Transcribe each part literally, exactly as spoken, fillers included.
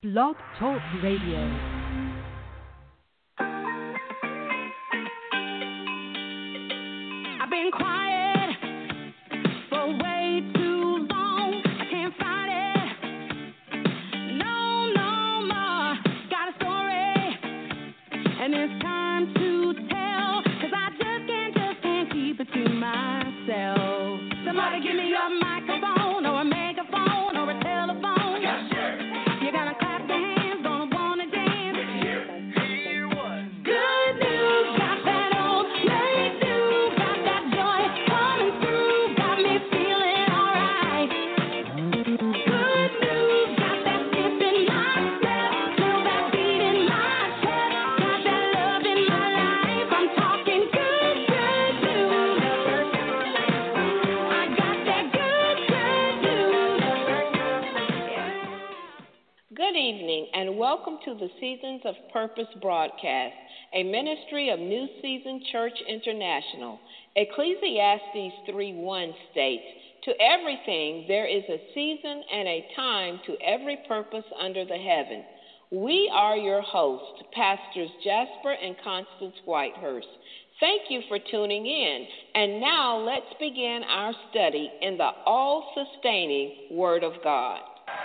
Blog Talk Radio. I've been quiet for way too long. I can't fight it. No, no more. Got a story, and it's time to tell. Cause I just can't, just can't keep it to myself. Somebody give me a microphone or a megaphone or a telephone. You're gonna clap your hands, gonna wanna dance. Hear what? Good news, got that old great news, got that joy coming through, got me feeling alright. Good news, got that skip in my step, feel that beat in my chest, got that love in my life. I'm talking good, good news. I got that good, good news. Good evening and welcome to the Seasons of Purpose broadcast, a ministry of New Season Church International. Ecclesiastes three one states, "To everything there is a season and a time to every purpose under the heaven." We are your hosts, Pastors Jasper and Constance Whitehurst. Thank you for tuning in. And now let's begin our study in the all-sustaining Word of God.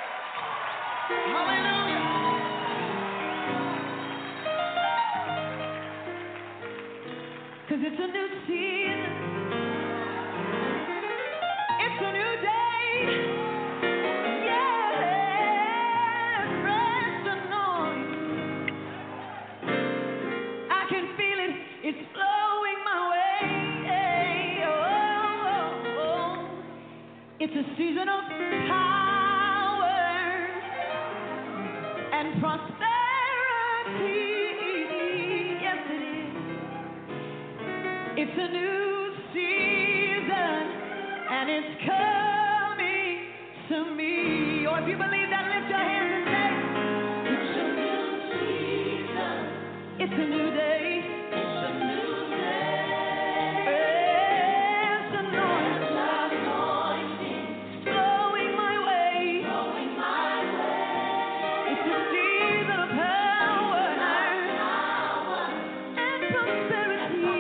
Cause it's a new season, it's a new day, yeah, fresh anointing, I can feel it, it's flowing my way, oh, oh, oh. It's a season of power and prosperity, yes it is. It's a new season, and it's coming to me. Or if you believe that, lift your hands and say, it's a new season. It's a new day. It's a new day. It's anointing. Flowing my way. Flowing my way. It's a season of power and prosperity.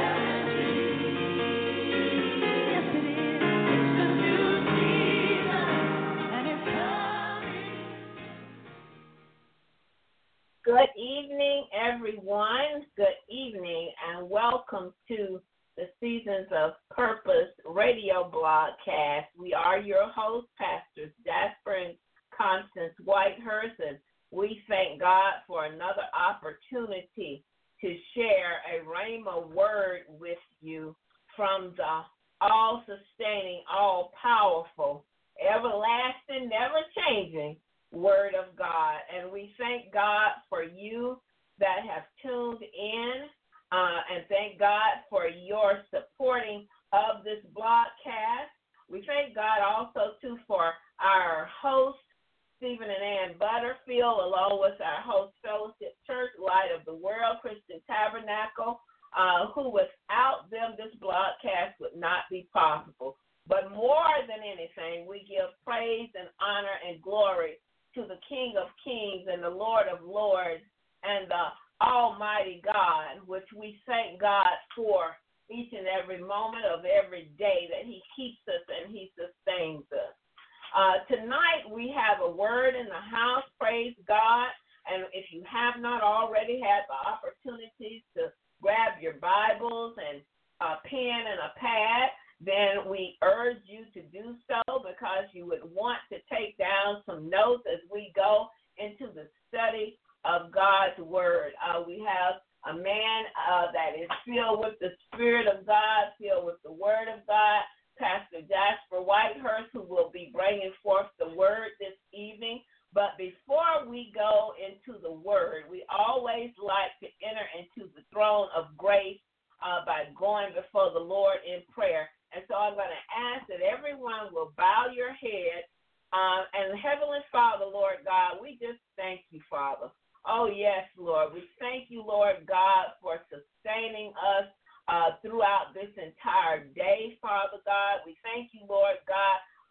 Good evening, everyone. Good evening, and welcome to the Seasons of Purpose radio broadcast. We are your hosts, Pastors Jasper and Constance Whitehurst, and we thank God for another opportunity to share a rhema word with you from the all-sustaining, all-powerful, everlasting, never-changing Word of God. And we thank God for you that have tuned in, uh, and thank God for your supporting of this broadcast. We thank God also, too, for our host, Stephen and Ann Butterfield, along with our host, Fellowship Church, Light of the World, Christian Tabernacle, uh, who without them, this broadcast would not be possible. But more than anything, we give praise and honor and glory to the King of Kings and the Lord of Lords and the Almighty God, which we thank God for each and every moment of every day that he keeps us and he sustains us. Uh, tonight we have a word in the house, praise God, and if you have not already had the opportunity to grab your Bibles and a pen and a pad, then we urge you to do so because you would want to take down some notes as we go into the study of God's Word. Uh, we have a man uh, that is filled with the Spirit of God, filled with the Word of God, Pastor Jasper Whitehurst, who will be bringing forth the Word this evening. But before we go into the Word, we always like to enter into the throne of grace uh, by going before the Lord in prayer. And so I'm going to ask that everyone will bow your head. Uh, and Heavenly Father, Lord God, we just thank you, Father. Oh, yes, Lord. We thank you, Lord God, for sustaining us uh, throughout this entire day, Father God. We thank you, Lord God,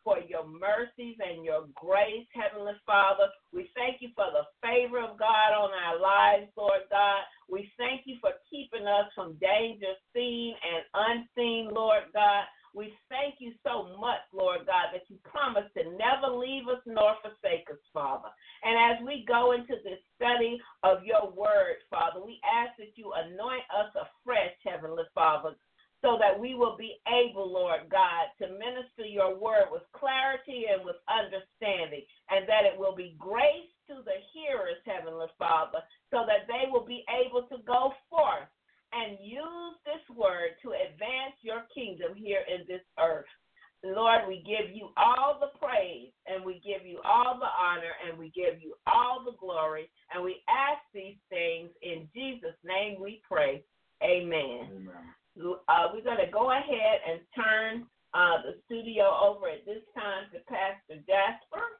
for your mercies and your grace, Heavenly Father. We thank you for the favor of God on our lives, Lord God. We thank you for keeping us from danger seen and unseen, Lord God. We thank you so much, Lord God, that you promised to never leave us nor forsake us, Father. And as we go into this study of your word, Father, we ask that you anoint us afresh, Heavenly Father, so that we will be able, Lord God, to minister your word with clarity and with understanding, and that it will be grace to the hearers, Heavenly Father, so that they will be able to go forth and use this word to advance your kingdom here in this earth. Lord, we give you all the praise, and we give you all the honor, and we give you all the glory, and we ask these things in Jesus' name we pray. Amen. Amen. Uh, we're going to go ahead and turn uh, the studio over at this time to Pastor Jasper.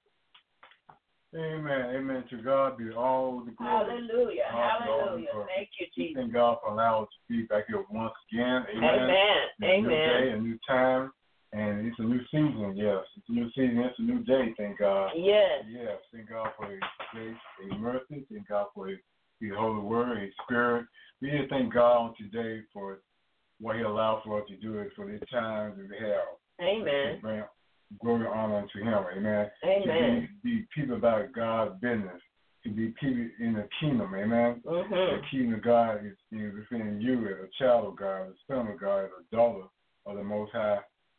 Amen. Amen. To God be all the glory. Hallelujah. God Hallelujah. Thank you, Jesus. Thank God for allowing us to be back here once again. Amen. Amen. It's a Amen. new day, a new time, and it's a new season. Yes, it's a new season. It's a new day. Thank God. Yes. Yes. Thank God for His grace, His mercy. Thank God for His, His holy word, His spirit. We just thank God on today for what He allowed for us to do it for this time that we have. Amen. Bring glory and honor unto Him. Amen. Amen. To be, be people about God's business. To be people in the kingdom. Amen. Mm-hmm. The kingdom of God is, is within you as a child of God, as a son of God, as a daughter of the Most High.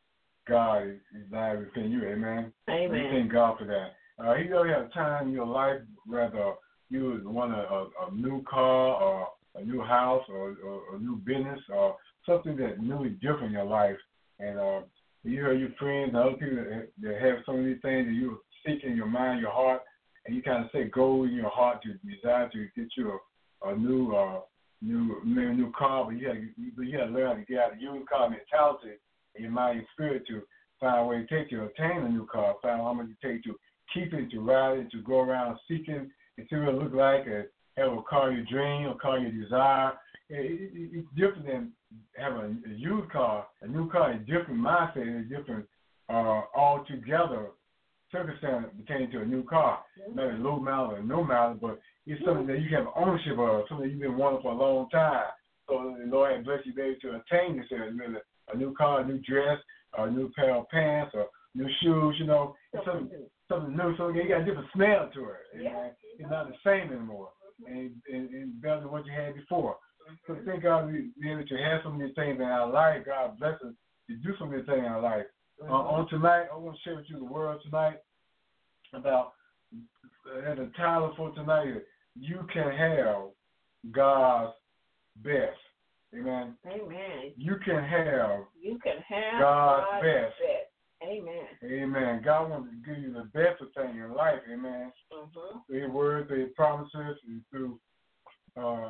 God is, is live within you. Amen. Amen. We thank God for that. Uh, He really have time in your life, whether you want a, a, a new car or a new house or, or a new business or something that's newly different in your life. And uh, you hear your friends and other people that, that have some of these things that you seek in your mind, your heart, and you kind of say goal in your heart to desire to get you a, a new, uh, new, maybe a new car, but you got you, you got to learn how to get out of the used car mentality in your mind and spirit to find a way to take to attain a new car, find how much it takes to keep it, to ride it, to go around seeking and see what it look like, and have a car you dream, a car you desire. It, it, it's different than having a, a used car. A new car is different mindset, it's different uh, altogether circumstance pertaining to a new car. Mm-hmm. Not a low mileage or no mileage, but it's something that you have ownership of, something you've been wanting for a long time. So the Lord has blessed you able to attain this, really, a new car, a new dress, a new pair of pants, or new shoes, you know, it's something, something new. So you got a different smell to it. Yeah. It's not the same anymore, and, and, and better than what you had before. So thank God we be able to have some of these things in our life. God bless us to do some of these things in our life. Mm-hmm. Uh, on tonight, I want to share with you the word tonight about, uh, and the title for tonight is, you can have God's best. Amen. Amen. You can have, you can have God's, God's best. best. Amen. Amen. God wants to give you the best of things in life. Amen. Mm-hmm. Through His word, through His promises, and through uh,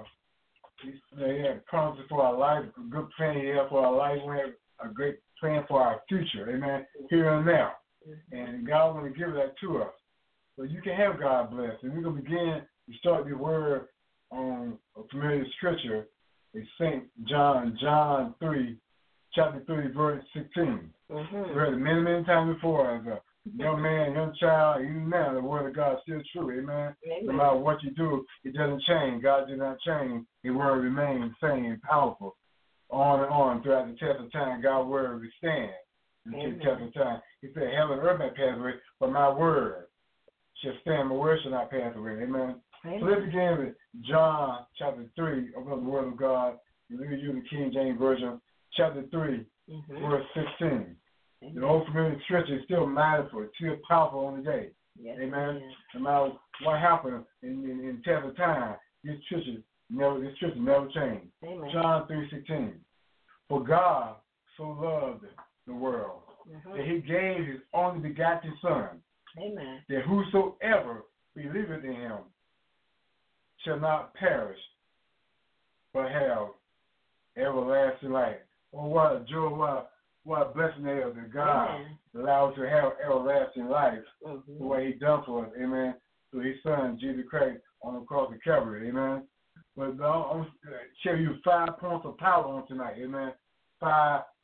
He had promises for our life, a good plan He had for our life. We have a great plan for our future. Amen. Here and now. Mm-hmm. And God wants to give that to us. So you can have God blessed. And we're going to begin to start the word on a familiar scripture. It's Saint John, John three, chapter three, verse sixteen. Mm-hmm. We heard it many, many times before as a young man, young child, even now, the word of God is still true. Amen. Amen. No matter what you do, it doesn't change. God did not change. His word remains same and powerful. On and on throughout the test of time, God's word will stand until the test of time. He said, heaven and earth may pass away, but my word shall stand. My word shall not pass away. Amen. Amen. So let's begin with John chapter three, open up the word of God. You read you the King James Version, chapter three, mm-hmm. verse sixteen. Amen. The old familiar scripture is still mindful, it's still powerful on the day. Yes. Amen. Yes. No matter what happened in, in, in test of time, this scripture never, this scripture never changed. Amen. John three sixteen. For God so loved the world mm-hmm. that He gave His only begotten Son. Amen. That whosoever believeth in Him shall not perish, but have everlasting life. Oh, what a joy, what a, what a blessing it is that God Amen. Allows us to have everlasting life mm-hmm. for what He done for us. Amen. Through His Son, Jesus Christ, on the cross of Calvary. Amen. But I'm going to share you five points of power on tonight. Amen. Five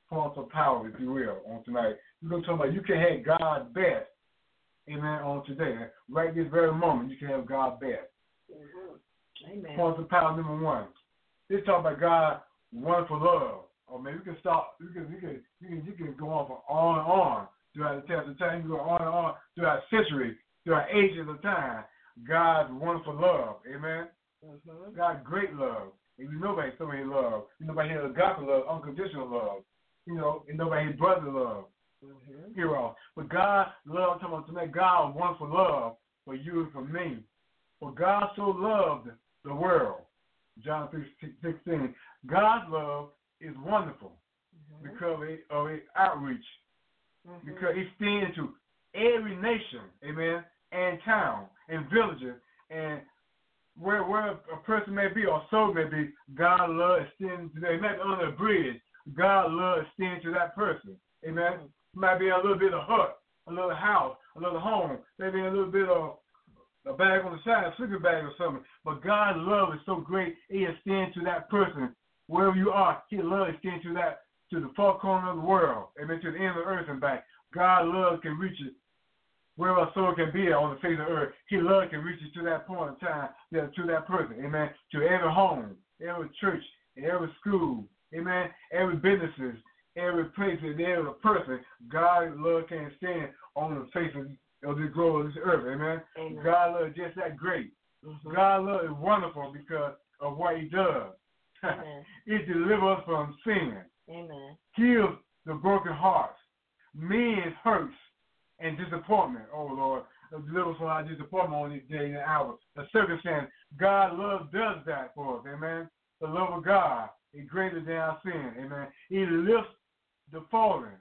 points of power, if you will, on tonight. We're going to talk about you can have God's best, amen, on today. Right this very moment, you can have God's best. Mm-hmm. Amen. Points of power number one. Let's talk about God's wonderful love. Or maybe we can start, you can, you can, you can, you can go on for on and on throughout the test of time. You can go on and on throughout centuries, throughout ages of time. God's wonderful love, amen. Mm-hmm. God's great love. And you know about so many love. You know about his agape love, unconditional love. You know, you know about his brother love. Mm-hmm. Hero. But God love, talking about tonight, God wonderful love for you and for me. For God so loved the world. John three sixteen. God's love is wonderful mm-hmm. because of its outreach. Mm-hmm. Because it extends to every nation, amen, and town and villages and where where a person may be or soul may be, God love extends to them. It might be under a bridge. God love extends to that person. Amen. Mm-hmm. It might be a little bit of hut, a little house, a little home, maybe a little bit of a bag on the side, a sleeping bag or something. But God's love is so great, it extends to that person. Wherever you are, His love extends to that, to the far corner of the world, amen, to the end of the earth and back. God's love can reach it wherever a soul can be on the face of the earth. His love can reach it to that point in time, to that person, amen, to every home, every church, every school, amen, every businesses, every place, and every person. God's love can extend on the face of of this globe, of this earth, amen. Amen. God love is just that great. Mm-hmm. God love is wonderful because of what He does. It delivers us from sin. Amen. Heals the broken hearts, men's hurts and disappointment. Oh Lord, deliver us from our disappointment on this day and hour. The circumstance, God love does that for us. Amen. The love of God is greater than our sin. Amen. He lifts the fallen.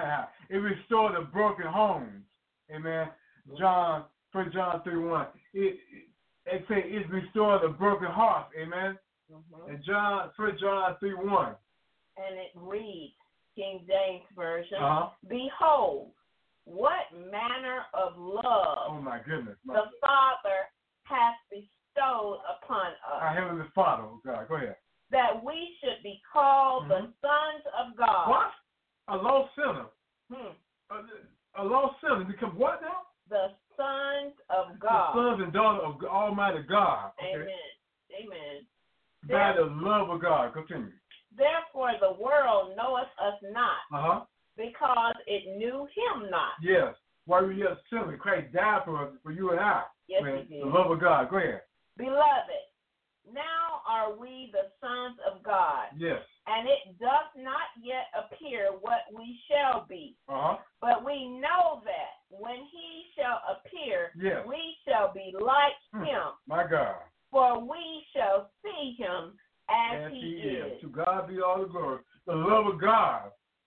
It restores the broken homes. Amen. John, First John three one. It it say it restores the broken heart. Amen. Mm-hmm. And John, First John three one. And it reads, King James Version. Uh-huh. Behold, what manner of love oh my goodness, my the Father hath bestowed upon us. Our Heavenly Father, oh God, go ahead. That we should be called mm-hmm. the sons of God. What? A lost sinner. Hmm. A, a lost sinner become what now? The sons of God. The sons and daughters of Almighty God. Okay. Amen. Amen. By the love of God. Continue. Therefore the world knoweth us not, uh-huh. because it knew Him not. Yes. While we yet sinners, Christ died for us, for you and I. Yes, Man, He did. The love of God. Go ahead. Beloved, now are we the sons of God. Yes. And it doth not yet appear what we shall be. Uh-huh. But we know that when He shall appear, yes. we shall be like mm. Him. My God. For we shall see Him as, as he, he is. is. To God be all the glory. The love of God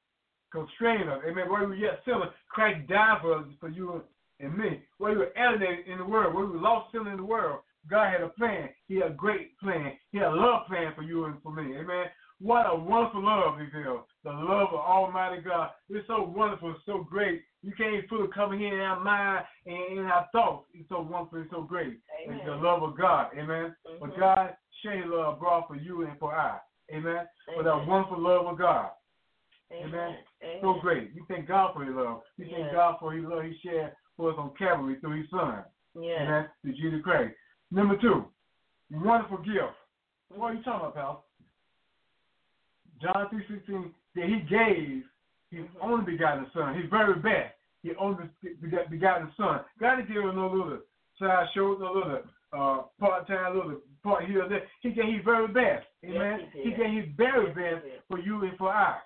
constrain us. Amen. While we were yet sinners, Christ died for us, for you and me. While we were alienated in the world, while we were lost sin in the world, God had a plan. He had a great plan. He had a love plan for you and for me. Amen. What a wonderful love He feels. The love of Almighty God. It's so wonderful, it's so great. You can't even fully come here in our mind and in our thoughts. It's so wonderful, it's so great. Amen. It's the love of God. Amen. Mm-hmm. But God shared love brought for you and for I. Amen. Amen. For that wonderful love of God. Amen. Amen. Amen. So great. You thank God for His love. You yes. thank God for His love He shared for us on Calvary through His Son. Yes. Amen. Through Jesus Christ. Number two, wonderful gift. What are you talking about, pal? John three sixteen, that He gave His mm-hmm. only begotten Son, His very best, His only begotten Son. God didn't give Him no little side show, no little uh, part-time, little part here or there. He gave His very best. Amen. Yes, he, he gave His very yes, best for you and for I.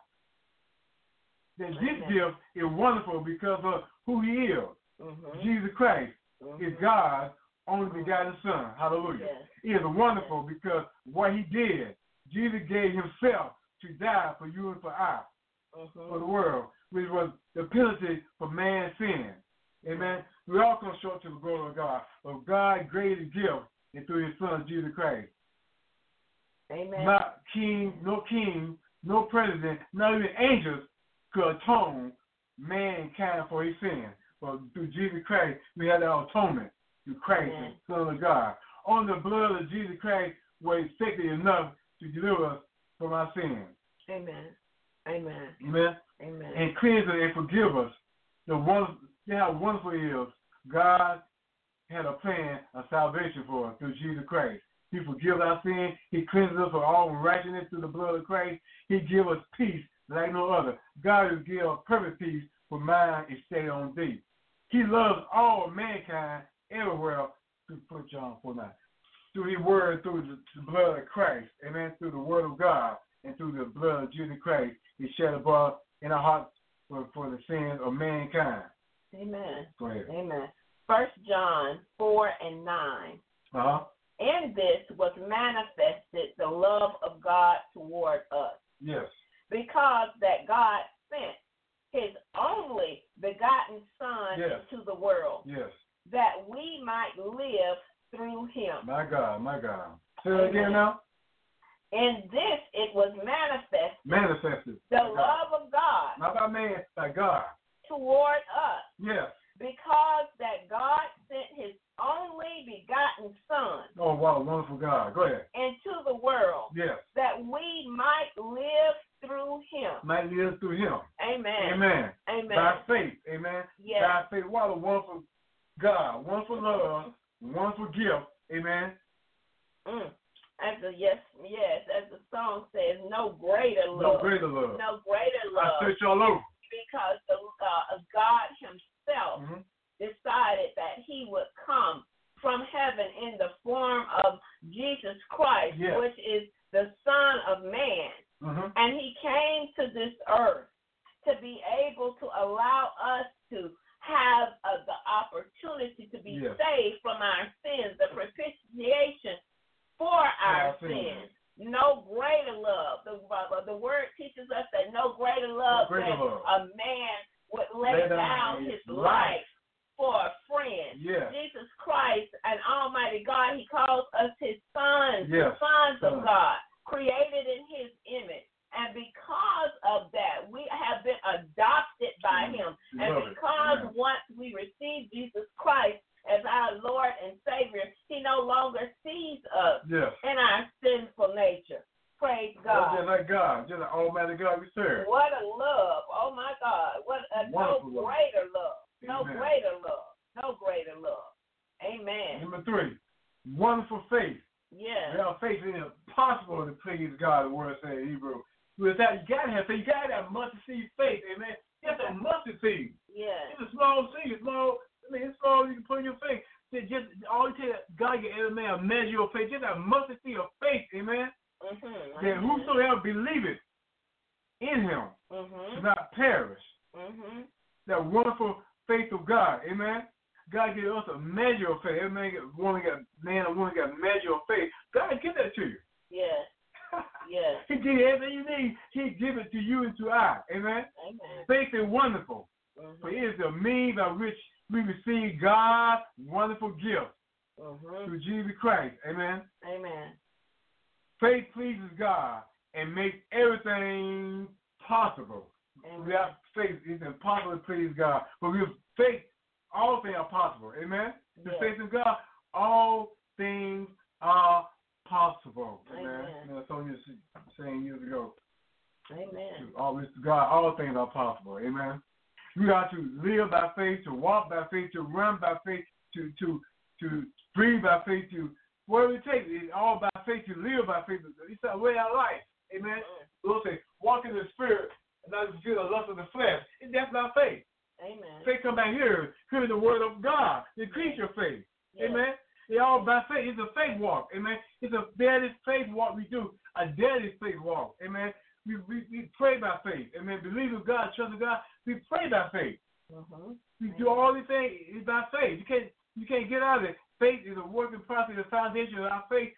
That this Amen. gift is wonderful because of who He is. Mm-hmm. Jesus Christ mm-hmm. is God's only begotten Son. Hallelujah. Yes. It is wonderful yes. because what He did, Jesus gave Himself to die for you and for I, uh-huh. for the world, which was the penalty for man's sin. Amen. We all come short to the glory of God, but God greatest gift is through His Son Jesus Christ. Amen. Not king, no king, no president, not even angels could atone mankind for his sin. But through Jesus Christ, we have that atonement through Christ, Amen. The Son of God. On the blood of Jesus Christ was effective enough to deliver us from our sins. Amen. Amen. Amen. Amen. And cleanse us and forgive us. The one, you know how wonderful it is. God had a plan of salvation for us through Jesus Christ. He forgives our sins. He cleanses us from all unrighteousness through the blood of Christ. He gives us peace like no other. God will give us perfect peace, for mine is stayed on thee. He loves all mankind everywhere through First John four nine. Through his word, through the, the blood of Christ, amen, through the word of God, and through the blood of Jesus Christ, he shed abroad in our hearts for, for the sins of mankind. Amen. Go ahead. Amen. First John four and nine. Uh-huh. In this was manifested the love of God toward us. Yes. Because that God sent his only begotten Son yes. into the world. Yes. That we might live through him. My God, my God. Say it again now. In this it was manifested. Manifested. The love God. of God. Not by man, by God. Toward us. Yes. Because that God sent his only begotten Son. Oh, wow, wonderful God. Go ahead. Into the world. Yes. That we might live through him. Might live through him. Amen. Amen. Amen. By faith. Amen. Yes. By faith. What a wonderful God. Wonderful love. Wonderful gift. Amen. Mm. As the yes, yes, as the song says, no greater love. No greater love. No greater love. I search all over. Because the uh, God himself mm-hmm. decided that he would come from heaven in the form of Jesus Christ, yes. which is the Son of Man. Mm-hmm. And he came to this earth to be able to allow us to have uh, the opportunity to be yes. saved from our sins, the propitiation for our, our sins. sins. No greater love. The, uh, the word teaches us that no greater love no greater than love. a man would lay, lay down his life, life for a friend. Yes. Jesus Christ, an almighty God, he calls us his sons, yes. sons Son. of God, created in his image. And because of that, we have been adopted by mm-hmm. him. You and because yeah. once we receive Jesus Christ as our Lord and Savior, he no longer sees us yes. in our sinful nature. Praise God. Just like God, just like Almighty God we serve. What a love. Oh, my God. What a Wonderful no greater love. love. No Amen. greater love. No greater love. Amen. Number three, wonderful faith. Yeah. Without faith, it is impossible to please God, the word says in Hebrew. Without, you got to have faith. You got to have mustard seed faith. Amen. Just a mustard seed. Yeah. It's a small seed. Small. I mean, it's small. You can put in your faith. Just all you tell God get every man a measure of faith. Just a mustard seed of faith. Amen. Mm-hmm. That whosoever believeth in him mm-hmm. shall not perish. Mm-hmm. That wonderful faith of God. Amen. God gives us a measure of faith. Every man, woman got man or woman got a measure of faith. God give that to you. Yes. Yes. He give you everything you need. He give it to you and to I. Amen. Amen. Faith is wonderful. Mm-hmm. For it is the means by which we receive God's wonderful gift mm-hmm. through Jesus Christ. Amen. Amen. Faith pleases God and makes everything possible. Amen. Without faith, it's impossible to please God. But with faith, all things are possible. Amen. Yes. With faith in God, all things are possible. Amen. Amen. You know, that's what you were saying years ago. Amen. All this God, all things are possible. Amen. We are to live by faith, to walk by faith, to run by faith, to to to breathe by faith, to whatever it takes. It's all by faith, to live by faith. It's a way of life. Amen. Mm-hmm. We'll say, walk in the spirit and not feel the lust of the flesh. And that's not faith. Amen. Faith come back here, hear the word of God, increase your faith. Yes. Amen. They all by faith. It's a faith walk. Amen. It's a daily faith walk we do. A daily faith walk. Amen. We, we, we pray by faith. Amen. Believe in God, trust in God. We pray by faith. Mm-hmm. We do all these things by faith. You can't you can't get out of it. Faith is a working process, the foundation of our faith,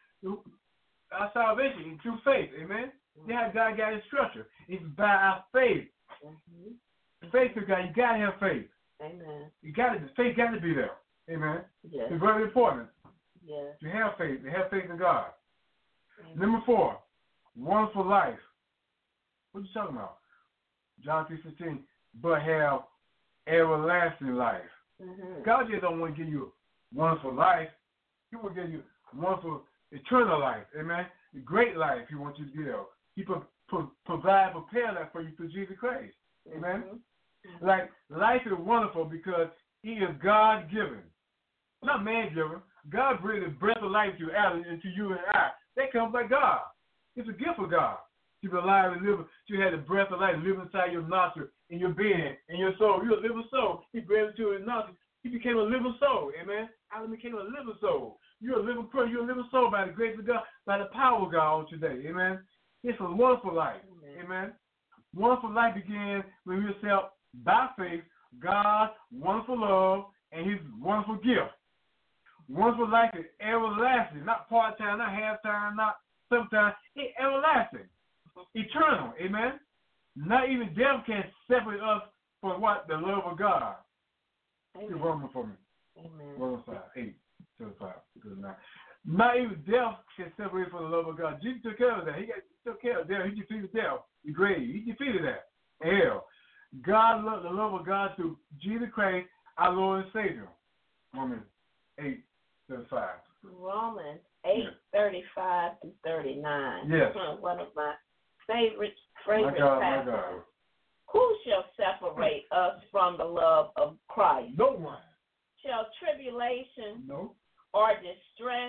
our salvation is through faith. Amen. Mm-hmm. That's how God got his structure. It's by our faith. Mm-hmm. Faith in God. You gotta have faith. Amen. You gotta faith gotta be there. Amen. Yes. It's very important. Yes. To have faith, to have faith in God. Amen. Number four, one for life. What are you talking about? John three fifteen, but have everlasting life. Mm-hmm. God just don't want to give you one for life. He will give you one for eternal life. Amen. The great life he wants you to give. He pro- pro- provide, prepare that for you through Jesus Christ. Amen. Mm-hmm. Like life is wonderful because He is God given, not man given. God breathed the breath of life to Adam and to you and I. That comes by God. It's a gift of God. To be alive and live, you had the breath of life live inside your nostril, in your being, in your soul. You're a living soul. He breathed into his nostril. He became a living soul. Amen. Adam became a living soul. You're a living person. You're a living soul by the grace of God, by the power of God on today. Amen. It's a wonderful life. Amen. Amen. Wonderful life begins when we accept by faith God's wonderful love and His wonderful gift. Wonderful life is everlasting, not part-time, not half-time, not sometimes. It's everlasting, eternal. Amen. Not even death can separate us from what? The love of God. Amen. Romans for me. Amen. Romans five, eight, to five, to nine. Not even death can separate from the love of God. Jesus took care of that. He, got, he took care of death. He defeated death, the grave. He defeated that. Hell. God loved the love of God through Jesus Christ, our Lord and Savior. Romans eight, thirty-five. Romans eight, yes. thirty-five to thirty-nine. Yes. One of my favorite, favorite my God, passages. My God. Who shall separate us from the love of Christ? No one. Shall tribulation no. or distress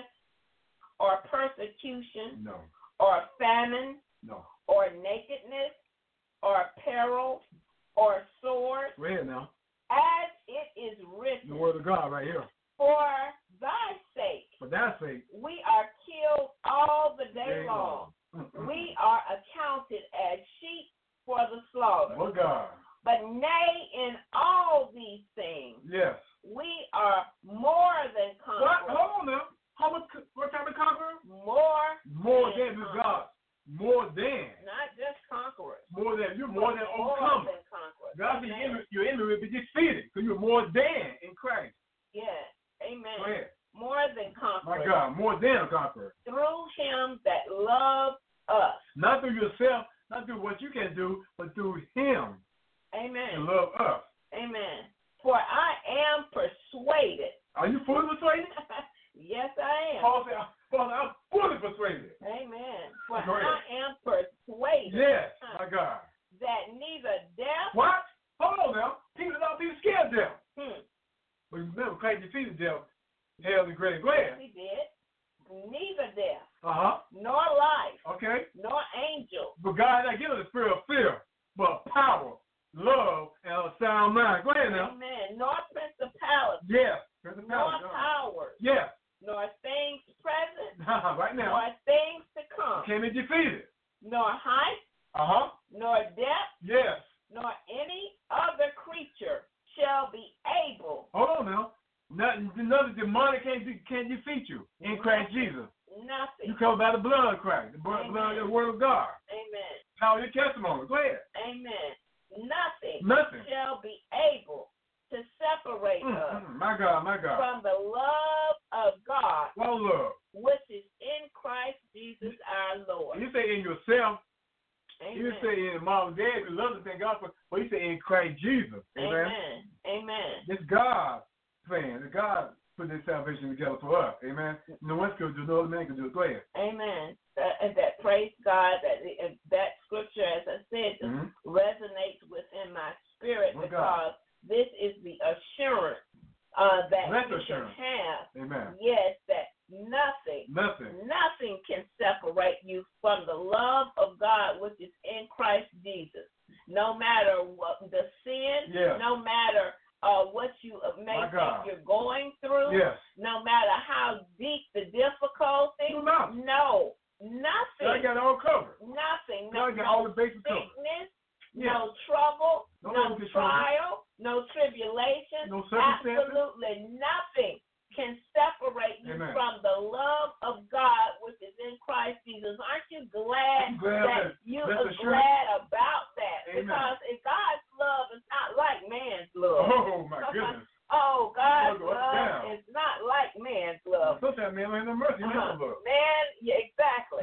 or persecution no. or famine no. or nakedness or peril or sword? Go ahead now. As it is written. The word of God right here. For thy sake. For thy sake. We are killed all the day, day long. long. We are accounted as sheep for the slaughter. Oh God. But nay, in all these things, yes, we are more than conquerors. What? Hold on now. How much? What type of conqueror? More. More than, than God. More than. Not just conquerors. More than. You're more than more overcome. Than conquerors. God, your enemy, your enemy will be defeated because you're more than in Christ. Yes. Amen. Go ahead. More than conquerors. My God, more than a conqueror. Through Him that loved us. Not through yourself, not through what you can do, but through Him. Amen. And love us. Amen. For I am persuaded. Are you fully persuaded? Yes, I am. Paul said, Father, I'm fully persuaded. Amen. For I am persuaded. Yes, uh, my God. That neither death. What? Hold on now. People don't be scared of death. Hmm. But remember, Christ defeated death, hell, and grave. Go ahead. Yes, He did. Neither death. Uh-huh. Nor life. Okay. Nor angel. But God has not given us the spirit of fear, but power, love, and a sound mind. Go ahead now. Amen. Nor principality. Yes. Nor powers. Yes. Nor things present. right now. Nor things to come. Can be defeated. Nor height. Uh-huh. Nor depth. Yes. Nor any other creature shall be able. Hold on now. Nothing, nothing demonic can't, can't defeat you in Christ Jesus. Nothing. You come by the blood of Christ, the blood, blood of the word of God. Amen. Power your testimony. Go ahead. Amen. Nothing, Nothing shall be able to separate mm, us mm, my God, my God. from the love of God, what love? which is in Christ Jesus our Lord. You say in yourself. Amen. You say in mom and dad, you love to thank God for, but you say in Christ Jesus. Amen. Amen. Amen. It's God's plan. It's God put this salvation together for us. Amen. No one can do it, no other man can do it. Go ahead. Amen. That, and that praise God, that that scripture, as I said, mm-hmm. resonates within my spirit oh, because God. This is the assurance uh, that That's you assurance. can have. Amen. Yes, that nothing, nothing, nothing can separate you from the love of God which is in Christ Jesus. No matter what the sin, yes. no matter uh, what you may My think God. you're going through, yes. no matter how deep the difficulty, no, no, nothing. God got it all covered. Nothing. God No, got no all the bases sickness, covered. no yes. trouble, no, no trial, no tribulation, no circumstances. Absolutely nothing can separate you Amen. from the love of God which is in Christ Jesus. Aren't you glad, glad that that you are glad about that? Amen. Because if God's love is not like man's love. Oh, my goodness. Oh, God's go love down. is not like man's love. Sometimes man don't have no mercy. Uh-huh. No love. Man, yeah, exactly.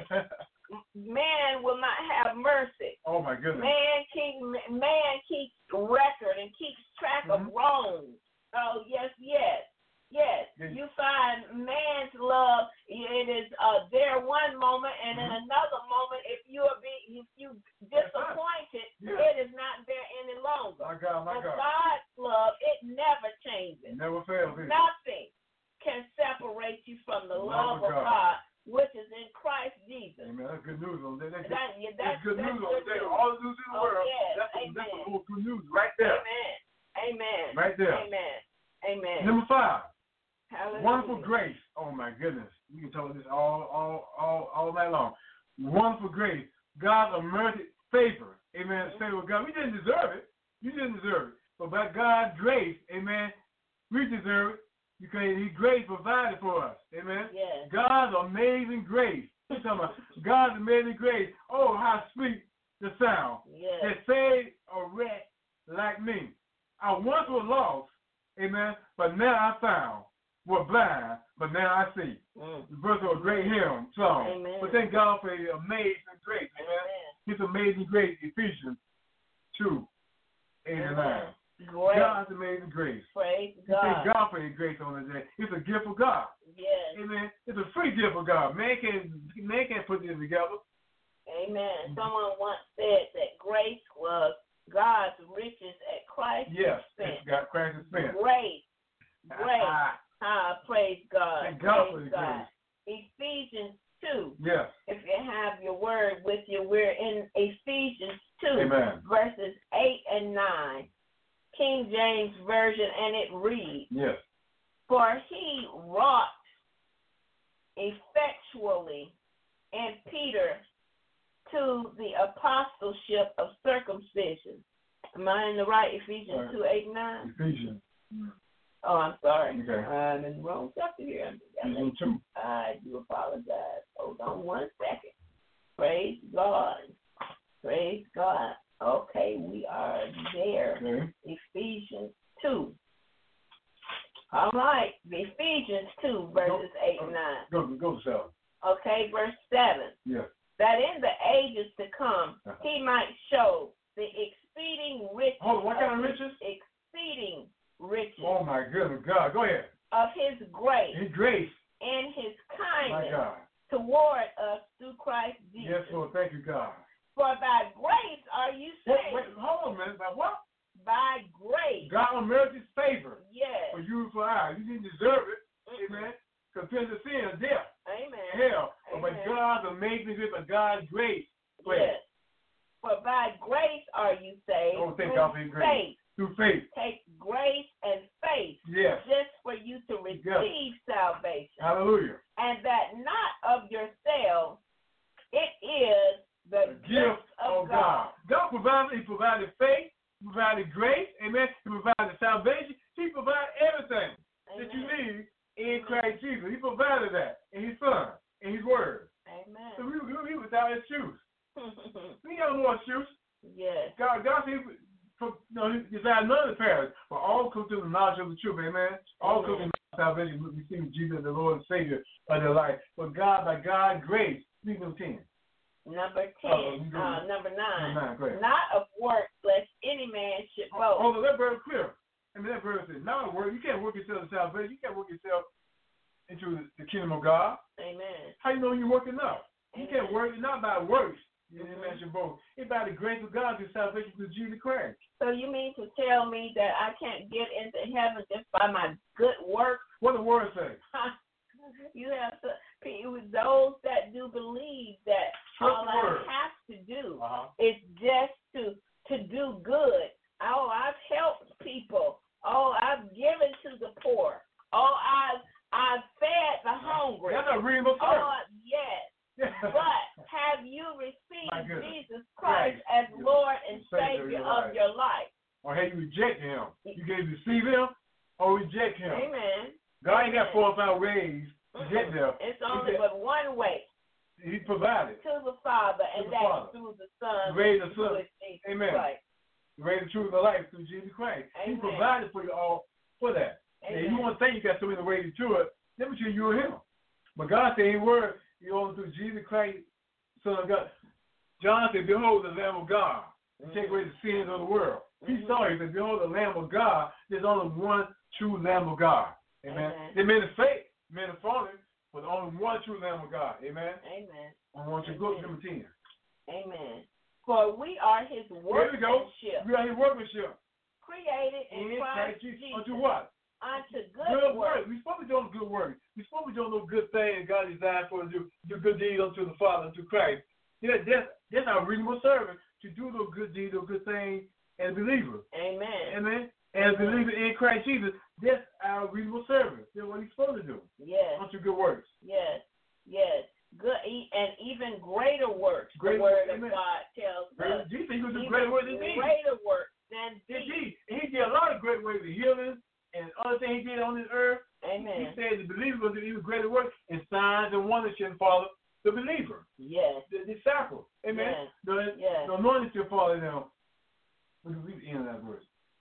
Man will not have mercy. Oh, my goodness. Man keeps man keeps record and keeps track mm-hmm. of wrongs. Oh, yes, yes. Yes, mm-hmm. you find man's love, it is uh, there one moment, and mm-hmm. in another moment, if you are be, God, my but God. God's love, it never changes. It never fails. Either. Nothing can separate you from the love, love of God. God, which is in Christ Jesus. Amen. That's good news on that. That's, that, yeah, that's, that's good that's news good on that. news. All the news in the oh, world. Yes. That's, Amen. that's the whole good news right there. Amen. Amen. Right there. Amen. Amen. Number five. Hallelujah. Wonderful grace. Oh my goodness. We can talk about this all all all all night long. Wonderful grace. God's unmerited favor. Amen. Mm-hmm. Favor of God. We didn't deserve it. You didn't deserve it. But by God's grace, amen, we deserve it because His grace provided for us. Amen. Yes. God's amazing grace. We're talking about God's amazing grace. Oh, how sweet the sound. Yes. That saved a wretch like me. I once was lost, amen, but now I found. Was blind, but now I see. Mm. The verse of a great hymn song. Amen. But thank God for His amazing grace. Amen. His amazing grace, Ephesians two, eight and nine. Great. God's amazing grace. Praise God. God. Thank God for His grace on the day. It's a gift of God. Yes. Amen. It's a free gift of God. Man can't man can't put this together. Amen. Someone once said that grace was God's riches at Christ's yes, expense. Yes, God Christ's expense. Grace. Grace. Ah, praise God. Thank God praise for God. grace. Ephesians two. Yes. If you have your word with you, we're in Ephesians two, Amen. Verses eight and nine. King James Version, and it reads, yes. For He wrought effectually in Peter to the apostleship of circumcision. Am I in the right? Ephesians right. two, eight, and nine? Ephesians. Oh, I'm sorry. Okay. I'm in the wrong chapter here. Ephesians two. I do apologize. Hold on one second. Praise God. Praise God. Okay, we are there. Okay. Ephesians two. All right. Ephesians two, verses go, eight and nine. Go, go to seven. Okay, verse seven. Yes. That in the ages to come, uh-huh. He might show the exceeding riches. Oh, what kind of riches? Exceeding riches. Oh, my goodness, God. Go ahead. Of His grace. His grace. And His kindness. My God. Toward us through Christ Jesus. Yes, Lord. Thank you, God. For by grace are you saved. Wait, wait, hold on a minute. By what? By grace. God unmerited favor. Yes. For you and for I. You didn't deserve it. Mm-hmm. Amen. Compared to sin and death. Amen. Hell. Amen. But God's amazing grace, but God's grace. Yes. For by grace are you saved. Oh, thank God for His grace. Faith. Through faith. Take grace and faith. Yes. Just for you to receive yes. salvation. Hallelujah. And that not of yourselves, it is the, the gift, gift of, of God. God. God provided, He provided faith, He provided grace, amen. He provided salvation. He provided everything amen. That you need in amen. Christ Jesus. He provided that in His Son, in His Word. Amen. So we we without His shoes. We got more shoes. Yes. God, God said, you know, He desired none of the parents, but all come to the knowledge of the truth, amen. All come to the salvation. We receive Jesus, the Lord and Savior of their life. But God, by God's grace, leave them ten. Number ten, oh, uh, number nine. Number nine not of works, lest any man should boast. Oh, oh, that verse clear. I mean, that verse is not a word. You can't work yourself to salvation. You can't work yourself into the kingdom of God. Amen. How you know you're working up? Amen. You can't work. It's not by works. You didn't mention both. It's by the grace of God through salvation through Jesus Christ. So you mean to tell me that I can't get into heaven just by my good works? What the word say? You have to, those that do believe that Trust all the I word. have to do uh-huh. is just to to do good. Oh, I've helped people. Oh, I've given to the poor. Oh, I've I've fed the hungry. That's a reasonable service. Oh, yes. But have you received Jesus Christ right. as Lord and Savior of your life? Or have you rejected Him? You can receive Him or reject Him. Amen. God Amen. ain't got four or five ways to Mm-hmm. get there. It's only said, but one way. He provided. To the Father, and that's Father. through the Son. Raise the Son. Jesus Amen. Christ. Raise the truth of life through Jesus Christ. Amen. He provided for you all for that. And you want to think you got so many ways to it, then between you and Him. But God said His word, you only through Jesus Christ, Son of God. John said, behold the Lamb of God. Mm-hmm. Take away the sins of the world. Mm-hmm. He saw it. He said, behold the Lamb of God. There's only one true Lamb of God. Amen. Amen. They made a fake, made a fallen, but only one true Lamb of God. Amen. Amen. I want you to go to number ten. Amen. For we are His workmanship. We are His workmanship. created in, in Christ, Christ Jesus. Jesus. Unto what? Unto good, Good works. work. We're supposed to be doing good work. We're supposed to be doing no good thing God designed for us to do, do good deeds unto the Father, unto Christ. Yeah, that's, that's our reasonable servant to do those good deeds, those good things as a believer. Amen. Amen. As a believer in Christ Jesus, that's our reasonable servant. That's what he's supposed to do. Yes. Unto good works. Yes. Yes. Good e- and even greater works. Greater, the word amen. of God tells Greater, us. Jesus, he was Even do greater works than these. greater works than these. Indeed. And he did a lot of great ways of healing and other things he did on this earth. Amen. He said the believer was to do even greater works and signs and wonders shall follow the believer. Yes. The disciple. Amen. Yes. The, Yes. the anointing shall follow them. We can read the end of that verse.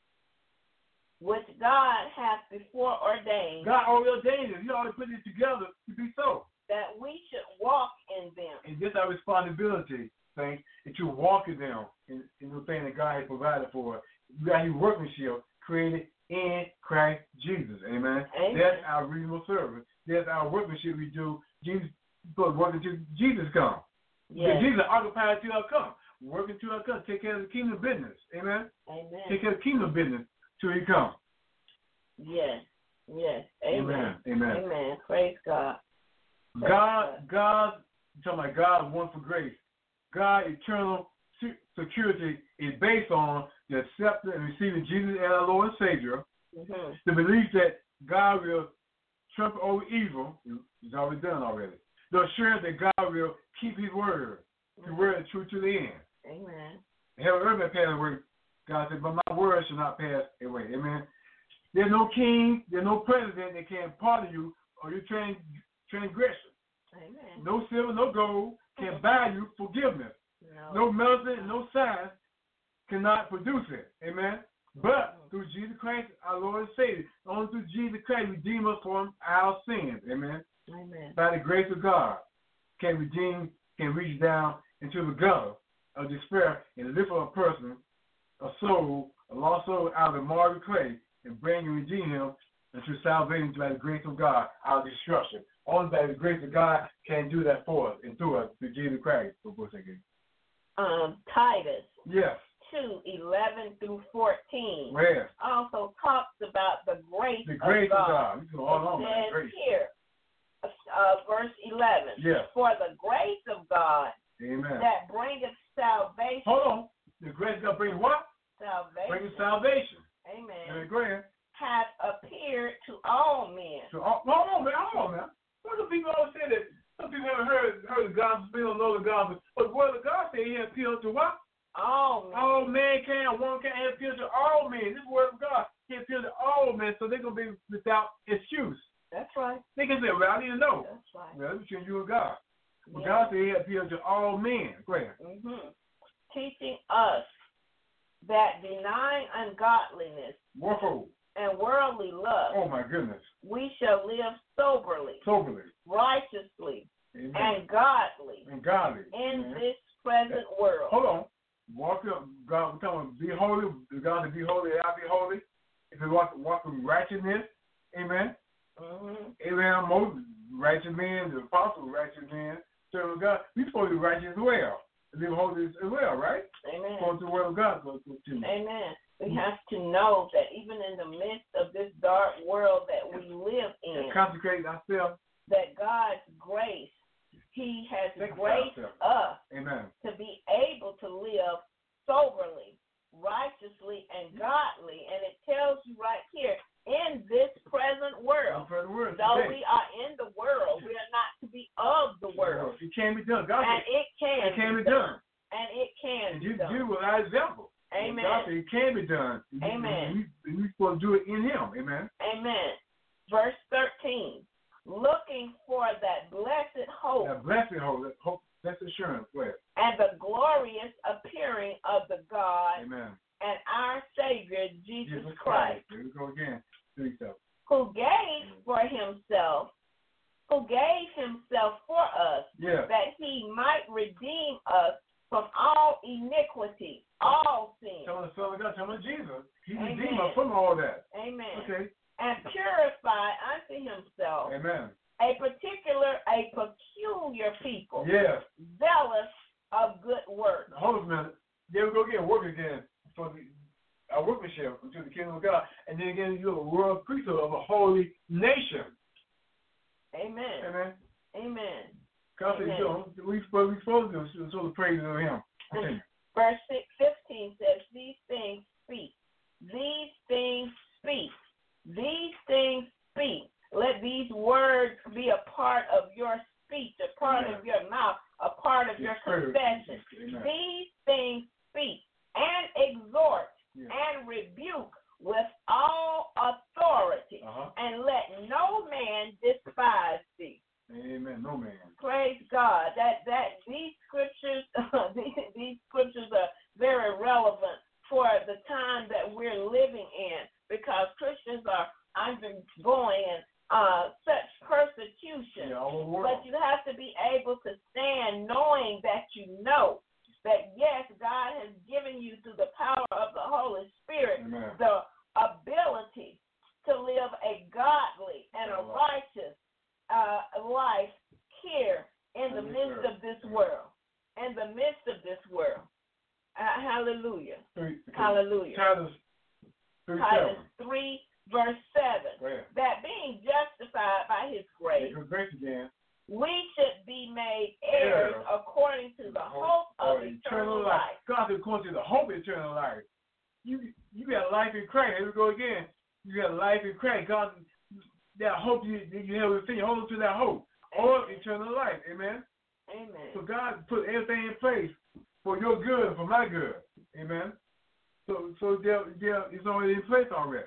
Which God hath before ordained. God already ordained it. He already put it together to be so. That we should walk in them. And this is our responsibility, saints, that you walk in them in, in the thing that God has provided for us. You got your workmanship created in Christ Jesus. Amen. Amen. That's our reasonable service. That's our workmanship we do. Jesus supposed to work until Jesus come. Yes. Jesus occupied till I come. Working till I come. Take care of the kingdom business. Amen. Amen. Take care of the kingdom business till he come. Yes. Yes. Amen. Amen. Amen. Amen. Praise God. Praise God, God. God, you're talking about God, one for grace. God, eternal security is based on the acceptance and receiving Jesus as our Lord and Savior. Mm-hmm. The belief that God will trump over evil, He's already done already. The assurance that God will keep His word, His Mm-hmm. word is true to the end. Amen. Heaven and earth may pass away. God said, but my word shall not pass away. Amen. There's no king, there's no president that can pardon you or your trans- transgression. Amen. No silver, no gold can buy you forgiveness. No. No medicine, no science cannot produce it. Amen. But through Jesus Christ, our Lord and Savior, only through Jesus Christ redeem us from our sins. Amen. Amen. By the grace of God, can redeem, can reach down into the gutter of despair and lift up a person, a soul, a lost soul out of the marble clay and bring and redeem him into salvation by the grace of God, our destruction. Only by the grace of God can do that for us and through us through Jesus Christ. Um, Titus Yes. two eleven through fourteen Where? also talks about the grace, The grace of of God. God. You can go on It that says grace. here, uh, verse eleven. Yes. For the grace of God Amen. that bringeth salvation. Hold on. The grace of God brings what? Salvation. Brings salvation. Amen. Amen. Go ahead. Hath appeared to all men. So, oh, hold on, man. Hold on, man. What do people always say that some people haven't heard, heard the gospel, they don't know the gospel. But the word of God says he appealed to what? All men. All mankind, one can appeal to all men. This is the word of God. He appealed to all men, so they're going to be without excuse. That's right. They can say, well, I need to know. That's right. Well, it's between you and God. But Yeah. God said he appealed to all men. Go ahead. Mm-hmm. Teaching us that denying ungodliness Whoa. and worldly lust, Oh, my goodness. we shall live soberly, Soberly. righteously, Amen. and godly And godly. in Amen. this present world. Hold on. Walk up. God, we're talking about be holy. God to be holy. I be holy. If you walk, walk with righteousness. Amen. Mm-hmm. Abraham, Moses, righteous men, the apostles, righteous men, servant of God. We're supposed to be righteous as well. And live holy as well, right? Amen. According to the word of God. So, so, so, Amen. We have to know that even in the midst of this dark world that we live in, consecrate ourselves. that God's grace, He has Sanctify graced ourselves. us Amen. to be able to live soberly, righteously, and godly. And it tells you right here, in this present world, For the word. though today. we are in the world, we are not to be of the world. It can be done. God And said it can it can be done. And it can And be you, done. you were our example. Amen. God said it can be done. And Amen. we, we're supposed to do it in Him. Amen. Amen. Verse thirteen. Looking for that blessed hope That blessed hope, hope, that's assurance. Go ahead. and the glorious appearing of the God Amen. and our Savior Jesus, Jesus Christ, Here we go again. Do yourself. who gave for himself, who gave himself for us, Yeah. that he might redeem us from all iniquity, all sin. Tell the Son of God, tell him Jesus. He Amen. redeemed us from all that. Amen. Okay. And purify unto himself Amen. a particular, a peculiar people, Yes. zealous of good works. Hold on a minute. There we go again. Work again. For the, our workmanship unto and then again you're a royal priesthood of a holy nation. Amen. Amen. Amen. God said, you know, we supposed we supposed to do so the praise of Him. Okay. Verse six, fifteen says, "These things speak. These things speak. These things speak. Let these words be a part of your speech, a part Amen. of your mouth, a part of Yes, your confession. Amen. These things speak and exhort Yes. and rebuke with all authority, Uh-huh. and let no man despise thee." Amen. No man. Praise God. That that these scriptures, these, these scriptures are very relevant for the time that we're living in, because Christians are undergoing uh, such persecution. Yeah, all over the world. But you have to be able to stand knowing that you know that, yes, God has given you, through the power of the Holy Spirit, Amen. the ability to live a godly and a righteous uh, life here in the Yes, midst sir. of this world. In the midst of this world. Uh, hallelujah. Three, Hallelujah. Titus three Titus seven. three, verse seven. Go ahead. That being justified by his grace, Take your grace again. we should be made heirs Heirs according to the hope of eternal life. God said, according to the hope of eternal life. You you got life in Christ. Here we go again. You got life in Christ. God, that hope you you have within you. Hold on to that hope. Or eternal life. Amen. Amen. So God put everything in place for your good and for my good. Amen. So so there, there it's already in place already.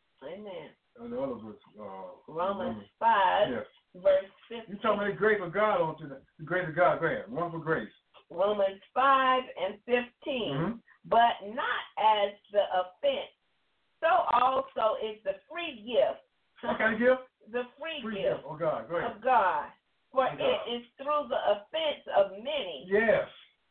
Amen. Uh, the other verse, uh, Romans Romans. five, Yes. verse fifteen. You talking about the grace of God on to the, the grace of God. Go ahead. One for grace. Romans five and fifteen. Mm-hmm. But not as the offense, so also is the free gift. What kind of gift? The free, Free gift gift. Oh God. Go ahead. of God. For Of God. it is through the offense of many Yes.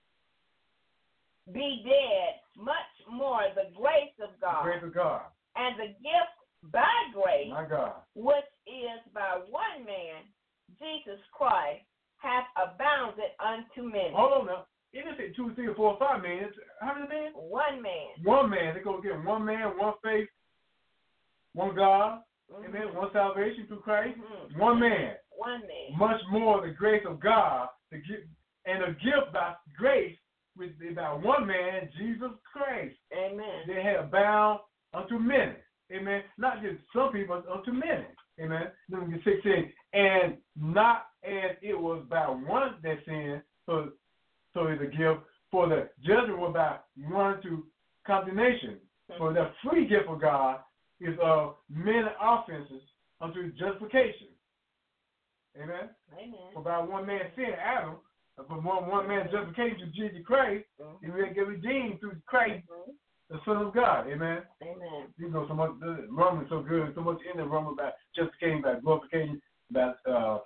be dead, much more the grace of God. The grace of God. And the gift by grace, My God. which is by one man, Jesus Christ, hath abounded unto many. Hold on now. It didn't say two, three, or four, or five men. It's, how many men? One man. One man. They go get one man, one faith, one God. Mhm. Amen. One salvation through Christ. Mhm. One man. One man. Much more the grace of God to give, and a gift by grace with by one man, Jesus Christ. Amen. They have bound unto many. Amen. Not just some people, but unto many. Amen. Number sixteen. And not as it was by one that sinned, so so is a gift. For the judgment was by one to condemnation. Mm-hmm. For the free gift of God is of many offenses unto justification. Amen. Amen. For by one man sin, Adam, for one, one man justification through Jesus Christ, Mhm. and we get redeemed through Christ, Mhm. the Son of God. Amen. Amen. You know, so much uh, Romans so good, so much in the Romans about justification, about glorification, about uh,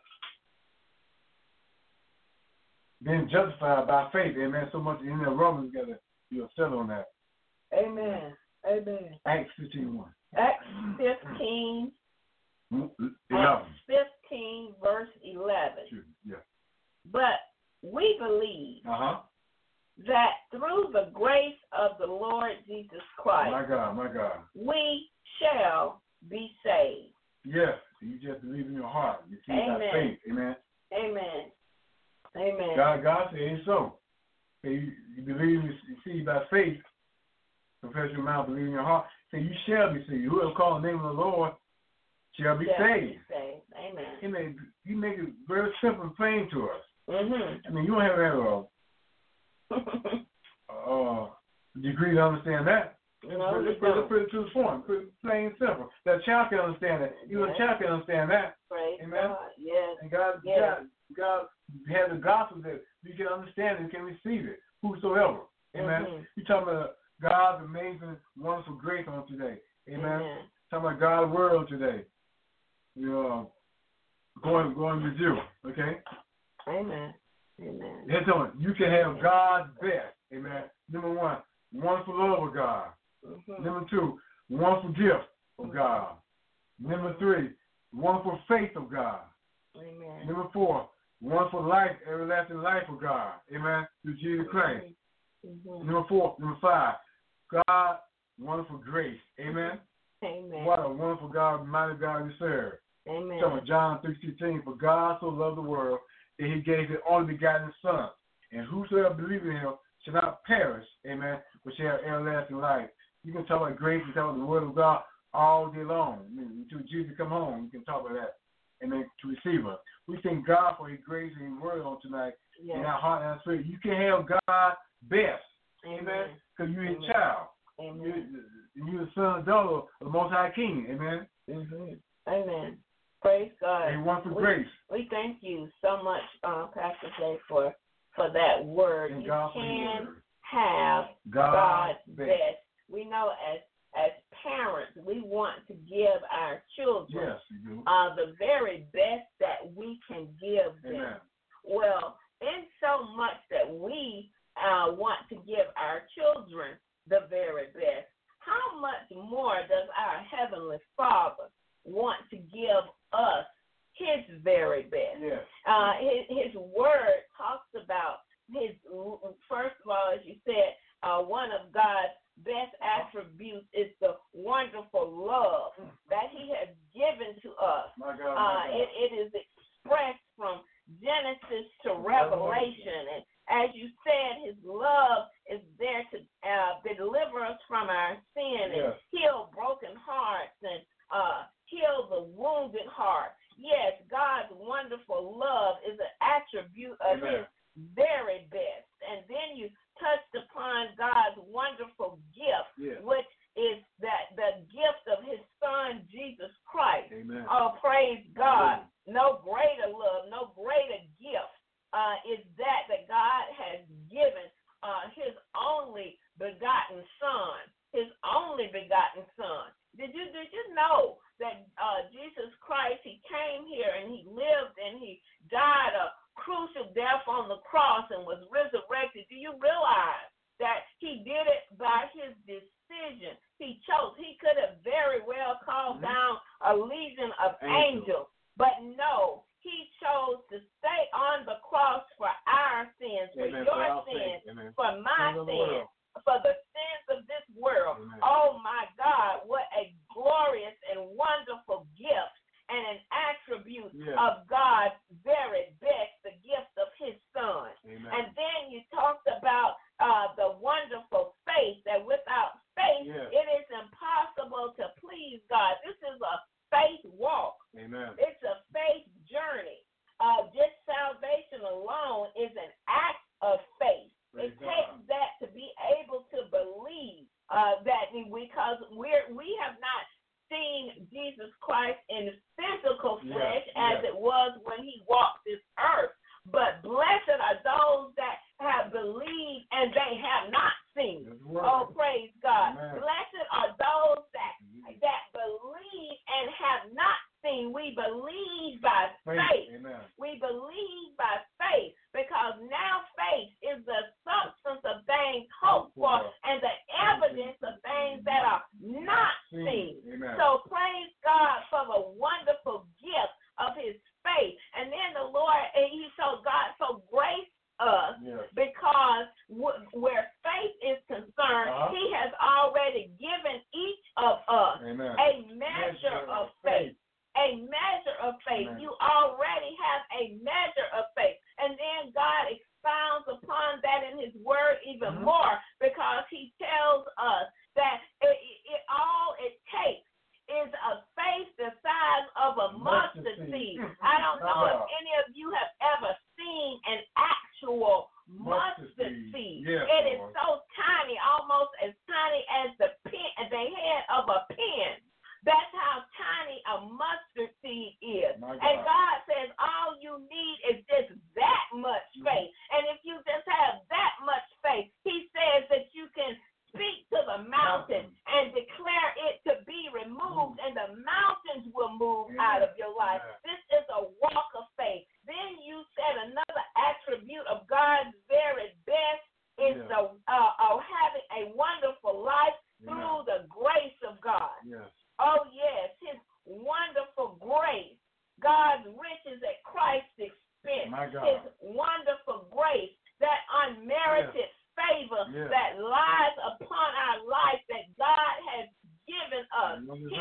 being justified by faith. Amen. So much in the Romans, you gotta you settle on that. Amen. Amen. Acts fifteen one. Acts fifteen. Eleven. Acts fifteen, verse eleven. Yeah. But we believe Uh huh. that through the grace of the Lord Jesus Christ, My God, my God. we shall be saved. Yes. You just believe in your heart. You see by Amen. faith. Amen. Amen. Amen. God, God said it's so. So you, you believe, you see by faith, confess your mouth, believe in your heart. So you shall be saved. Whoever call the name of the Lord shall be Shall saved. be saved. Amen. He made, he make it very simple and plain to us. Mhm. I mean, you don't have to have a uh, degree to understand that. No, you Let's put don't. it to the form, put it plain and simple. That child can understand that. Even a Yes. child can understand that. Praise Amen. God. Yes. And God, Yes. God, God has the gospel that you can understand and can receive it. Whosoever. Amen. Mhm. You talking about God's amazing, wonderful grace on today. Amen. Amen. Talking about God's word today. You know, going going with you. Okay. Amen. Amen. That's on. You can have God's best. Amen. Number one, wonderful love of God. Mhm. Number two, wonderful gift of God. Number three, wonderful faith of God. Amen. Number four, wonderful life, everlasting life of God. Amen. Through Jesus Christ. Mhm. Number four, number five, God, wonderful grace. Amen. Amen. What a wonderful God, mighty God we serve. Amen. So in John three sixteen, for God so loved the world that he gave his only begotten Son, and whosoever believes in him shall not perish, amen, but shall have everlasting life. You can talk about grace and talk about the word of God all day long. I mean, until Jesus come home, you can talk about that. Amen, to receive us. We thank God for his grace and his word on tonight yes. in our heart and our spirit. You can have God best, amen, because you're his Amen. child. Amen. You're, you're the son and daughter of the Most High King, amen. Mm-hmm. Amen. Praise God. And one for we, grace. We thank you so much, uh, Pastor Jay, for for that word. And you God can word. have God God's best. best. We know as as parents, we want to give our children Yes, you do. uh, the very best that we can give them. Amen. Well, in so much that we uh, want to give our children the very best, how much more does our Heavenly Father want to give us his very best? Yes. Uh, his, his word talks about his, first of all, as you said, uh, one of God's best attributes is the wonderful love that he has given to us. My God, my Uh, God. it, it is expressed from Genesis to Revelation. And as you said, his love is there to uh, deliver us from our sin and Yes. heal broken hearts and uh, heal the wounded heart. Yes, God's wonderful love is an attribute of Amen. his very best. And then you touched upon God's wonderful gift, Yes. which is that the gift of his son, Jesus Christ. Amen. Oh, praise God. No greater love, no greater gift uh, is that that God has given uh, his only begotten son, his only begotten son. Did you did you know that uh, Jesus Christ, he came here and he lived and he died a crucial death on the cross and was resurrected? Do you realize that he did it by his decision? He chose. He could have very well called Mm-hmm. down a legion of Angels. angels, but no, he chose to stay on the cross for our sins, for Amen. your For our sins, sake. Amen. for my Sins of the sins, world. for the sins of this world. Amen. Oh my God, what a glorious and wonderful gift and an attribute Yes. of God's very best, the gift of his son. Amen. And then you talked about uh, the wonderful faith, that without faith, Yes. it is impossible to please God. This is a faith walk. Amen. It's a faith journey. Uh, just salvation alone is an act of faith. Praise It God. takes that to be able to believe uh, that because we're we have not seen Jesus Christ in physical Yes, flesh as yes. it was when he walked this earth. But blessed are those that have believed and they have not seen. That's right. Oh, praise God. Amen. Blessed are those that that believe and have not seen. We believe by faith. Amen. We believe by faith because now faith is the substance of things hoped for and the evidence of things that are not seen. Amen. So praise God for the wonderful gift of his faith. And then the Lord, and he so God so graced us Yes. because w- where faith is concerned, Uh-huh. he has already given each of us Amen. a measure of faith. A measure of faith. Amen. You already have a measure of faith. And then God expounds upon that in his word even Mhm. more because he tells us that it, it all it takes is a faith the size of a mustard Mustard seed. seed. I don't know Uh-huh. if any of you have ever seen an actual Mustard mustard seed. seed. Yes, It is Lord. so tiny, almost as tiny as the pen, the head of a pin. That's how tiny a mustard seed is. My God. And God says all you need is just that much Mhm. faith. And if you just have that much faith, he says that you can speak to the mountain and declare it to be removed, and the mountains will move Amen. out of your life. Amen. This is a walk of faith. Then you said another attribute of God's very best is Yes. the uh, uh, having a wonderful life Amen. through the grace of God. Yes. Oh, yes, his wonderful grace, God's riches at Christ's expense, My God. his wonderful grace, that unmerited favor Yes. that lies upon our life that God has given us, No his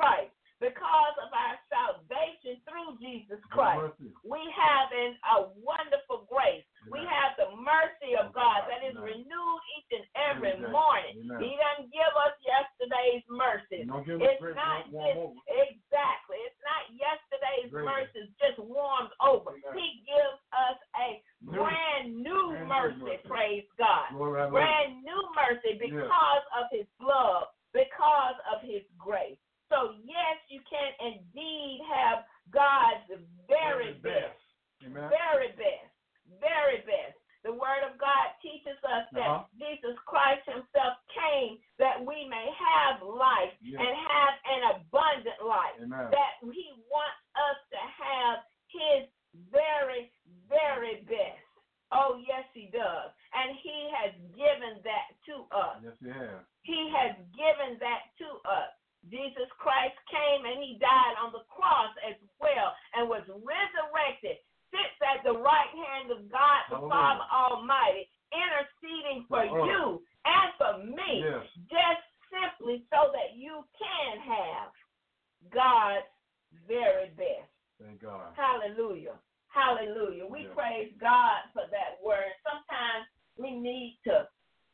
Christ. Because of our salvation through Jesus Christ, we have an, a wonderful grace. Amen. We have the mercy of God that is Amen. Renewed each and every Amen. Morning. Amen. He doesn't give us yesterday's mercy. It's not just, exactly. It's not yesterday's mercy just warmed over. Amen. He gives us a brand new brand mercy, mercy. Praise God. Lord, brand new mercy because yes. of his love, because of his grace. So, yes, you can indeed have God's very best, Amen. Very best, very best. The Word of God teaches us that uh-huh. Jesus Christ himself came that we may have life yes. and have an abundant life, Amen. That he wants us to have his very, very best. Oh, yes, he does. And he has given that to us. Yes, he has. He has given that to us. Jesus Christ came and he died on the cross as well and was resurrected, sits at the right hand of God the Father Almighty, interceding for oh. you and for me, yes. just simply so that you can have God's very best. Thank God. Hallelujah. Hallelujah. We yes. praise God for that word. Sometimes we need to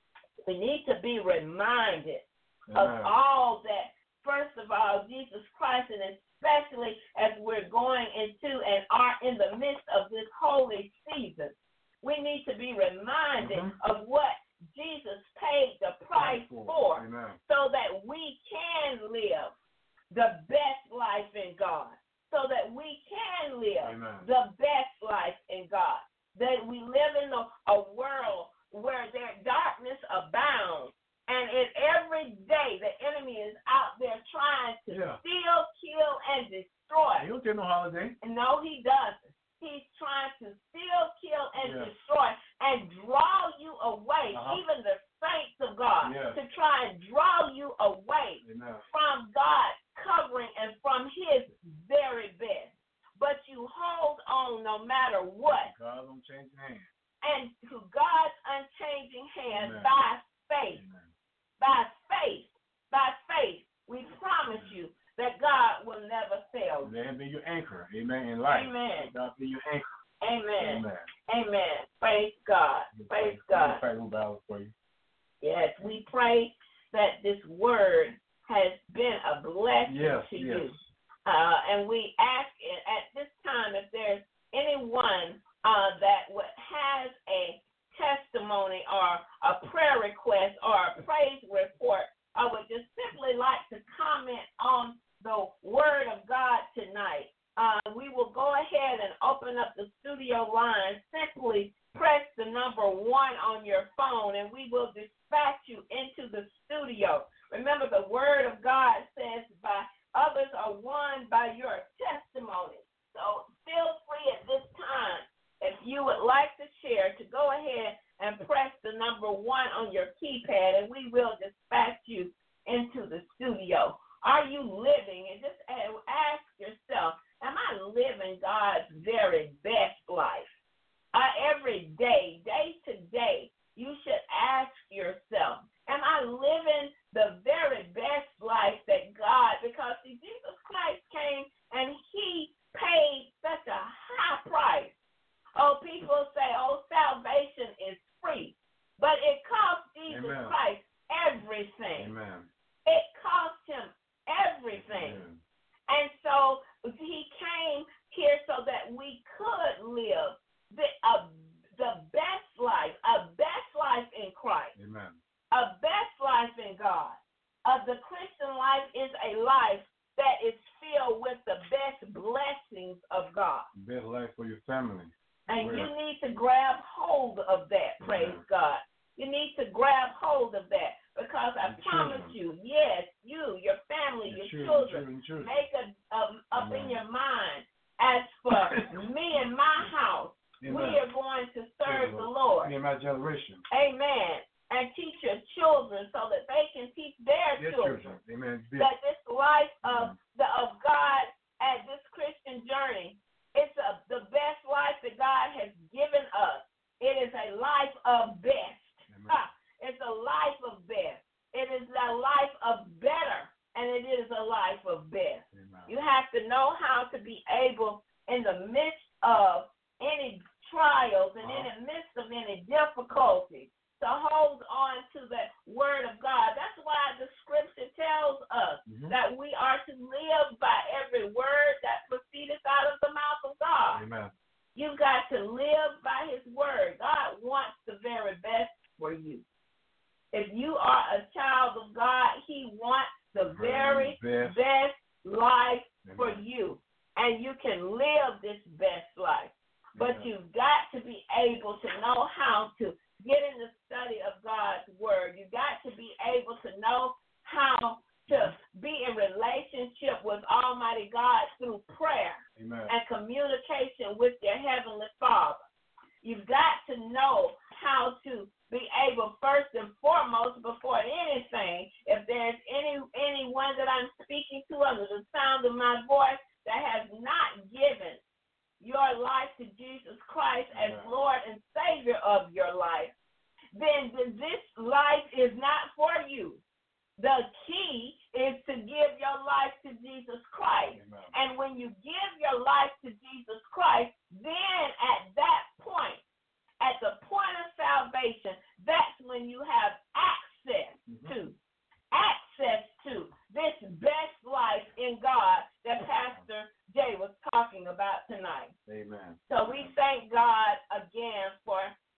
we need to be reminded Amen. Of all that. First of all, Jesus Christ, and especially as we're going into and are in the midst of this holy season, we need to be reminded mm-hmm. of what Jesus paid the price for, for so that we can live the best life in God, so that we can live Amen. The best life in God, that we live in a, a world where there darkness abounds. And in every day, the enemy is out there trying to yeah. steal, kill, and destroy. He don't take no holiday. No, he doesn't. He's trying to steal, kill, and yeah. destroy and draw you away, uh-huh. even the saints of God, yeah. to try and draw you away Amen. From God's covering and from his very best. But you hold on no matter what. God's unchanging hand. And to God's unchanging hand Amen. By faith. Amen. By faith, by faith, we promise you that God will never fail you. Let him be your anchor, amen, in life. Amen. God be your anchor. Amen. Amen. Amen. Praise God. Praise God. Pray for you. Yes, we pray that this word has been a blessing yes, to yes. you. Uh, and we ask at this time if there's anyone uh, that would, has a testimony or a prayer request or a praise report, I would just simply like to comment on the word of God tonight. Uh, we will go ahead and open up the studio line. Simply press the number one on your phone and we will dispatch you into the studio. Remember, the word of God says, by others are won by your testimony. So feel free at this time, if you would like to share, to go ahead and press the number one on your keypad, and we will dispatch you into the studio. Are you living? And just ask yourself, am I living God's very best life? Uh, every day, day to day, you should ask yourself, am I living the very best life that God, because see, Jesus Christ came and he paid such a high price. Oh, people say, oh, salvation is free. But it cost Jesus Amen. Christ everything. Amen. It cost him everything. Amen. And so he came here so that we could live the, uh, the best life, a best life in Christ. Amen. A best life in God. Uh, the Christian life is a life that is filled with the best blessings of God. Best life for your family. And Where? You need to grab hold of that, praise yeah. God. You need to grab hold of that because I your promise children. you, yes, you, your family, your, your children, children, children, make a, um, up Amen. In your mind, as for me and my house, Amen. We are going to serve Amen. The Lord. Me and my generation. Amen. And teach your children so that they can teach their Yes, children. children. Amen. That this life of the of God at this Christian journey, it's a, the best life that God has given us. It is a life of best. Ah, it's a life of best. It is a life of better, and it is a life of best. know how to be able, in the midst of any trials and in the midst of any difficulty, to hold on to the word of God. That's why the scripture tells us mm-hmm. that we are to live by every word that proceedeth out of the mouth of God. Amen. You've got to live by his word. God wants the very best for you. If you are a child of God, he wants the very best, best life Amen. For you. And you can live this best life. But Amen. You've got to be able to know how to get in the study of God's word. You got to be able to know how to be in relationship with Almighty God through prayer Amen. And communication with your Heavenly Father. You've got to know how to be able, first and foremost, before anything, if there's any anyone that I'm speaking to under the sound of my voice that has not given your life to Jesus Christ as Amen. Lord and Savior of your life, then this life is not for you. The key is to give your life to Jesus Christ. Amen. And when you give your life to Jesus Christ, then at that point, at the point of salvation, that's when you have access mm-hmm. to, access to this best life in God that Pastor Jay was talking about tonight. Amen. So we thank God again for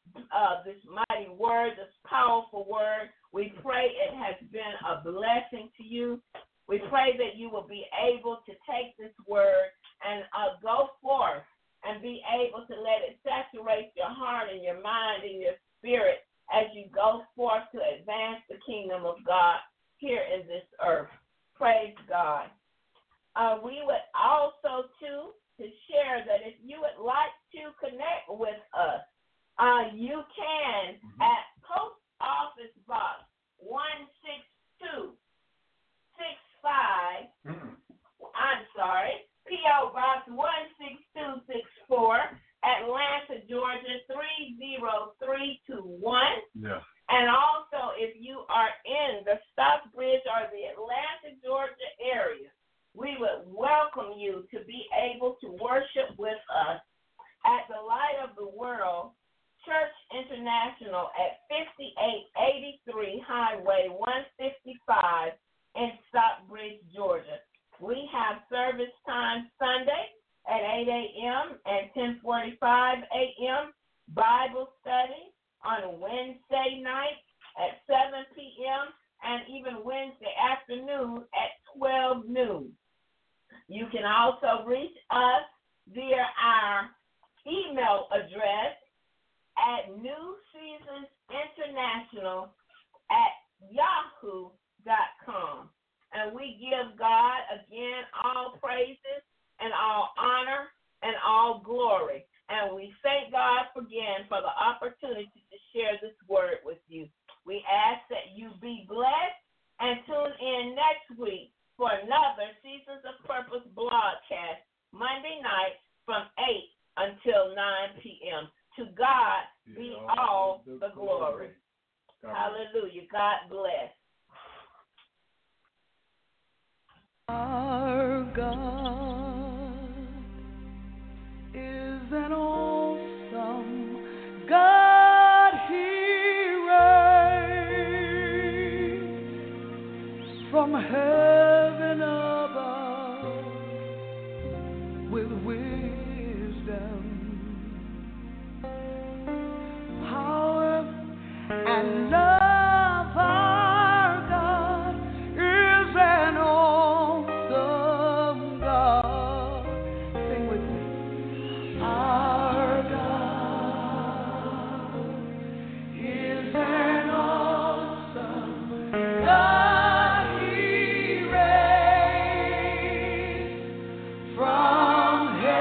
uh, this mighty word, this powerful word. We pray it has been a blessing to you. We pray that you will be able to take this word and uh, go forth and be able to let it saturate your heart and your mind and your spirit as you go forth to advance the kingdom of God here in this earth. Praise God. Uh, we would also, too, to share that if you would like to connect with us, uh, you can mm-hmm. at Post Office Box one six two six five, mm-hmm. I'm sorry, P O Box one six two six four, Atlanta, Georgia three zero three two one. Yeah. And also, if you are in the Stockbridge or the Atlanta, Georgia area, we would welcome you to be able to worship with us at the Light of the World Church International at fifty-eight eighty-three Highway one fifty-five in Stockbridge, Georgia. We have service time Sunday at eight a.m. and ten forty-five a.m., Bible study on Wednesday night at seven p.m., and even Wednesday afternoon at twelve noon. You can also reach us via our email address at New Seasons International at yahoo dot com. And we give God, again, all praises and all honor and all glory. And we thank God again for the opportunity to share this word with you. We ask that you be blessed and tune in next week for another Seasons of Purpose broadcast, Monday night from eight until nine p.m. To God be all the glory. Hallelujah. God bless. Our God is an awesome God. He reigns from heaven above with wisdom, power, and love. Our God is an awesome God. Sing with me. Our God is an awesome God. He reigns from heaven.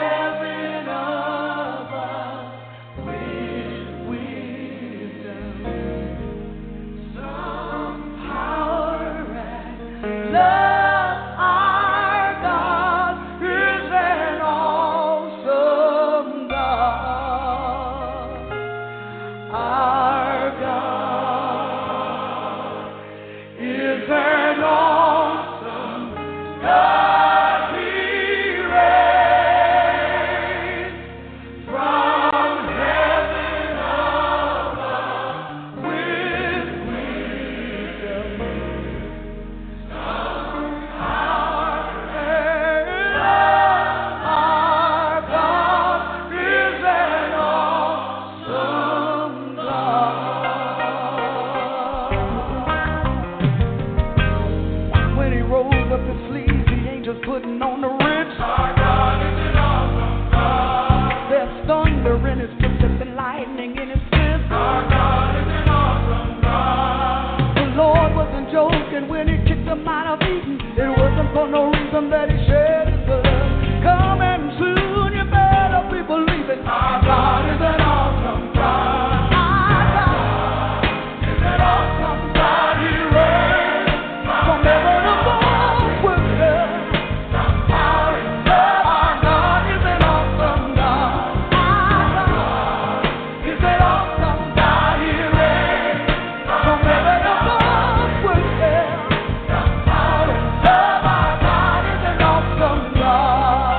soldiers putting on the ritz. Our God is an awesome God. There's thunder in his footsteps and lightning in his fist. Our God is an awesome God. The Lord wasn't joking when he kicked them out of Eden. It wasn't for no reason that he shed his blood. Coming soon, you better be believing. Our God is an awesome God. Our God is an awesome God. He reigns from heaven above with love. From power and love. Our God is an awesome God. Our God is an awesome God. He reigns from heaven above with love. From power and love. Our God is an awesome God.